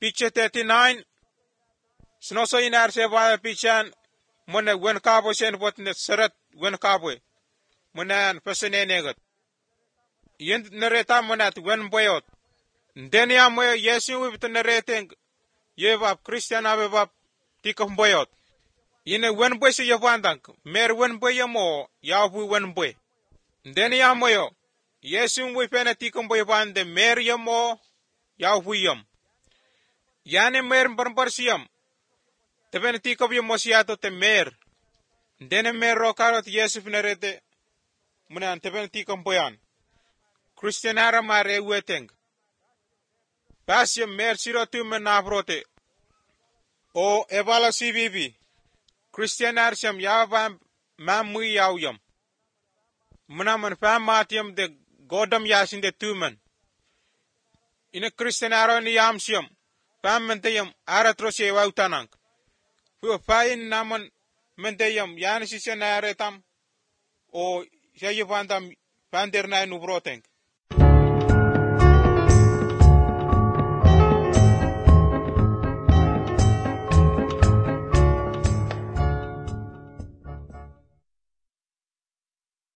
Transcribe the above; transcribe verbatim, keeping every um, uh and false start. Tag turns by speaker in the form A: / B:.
A: picture thirty-nine. Snoso inar se vaya pichan muna wen kabo sen bot ne seret wen kabo. Muna pesene negat. Yen nereta muna wen boyot. Ndeni amoy Yesu wibit nereteng yevap Christian avevap tikom boyot. Ine wen boy se yavandank mer wen boy yamo yavu wen boy. Ndeni amoyo Yesu wipena tikom boy vande mer yamo yavu yam. Yani mer barbar siyam. Teben tikom yamo siyato te mer. Ndene mer rokarot Yesu nerete muna teben tikom boyan. Christian ara mare weteng. Pasya mer siro tu menavrote. O evala si bibi. Christian arsham yavam mamui yawyam. Munaman fam matiam de godam yasin de tumen. Ine Christian aron yamsiam. Fam menteyam aratrosye wautanang. Fu fain naman menteyam yani sisen aretam. O shayivandam panderna nubroteng.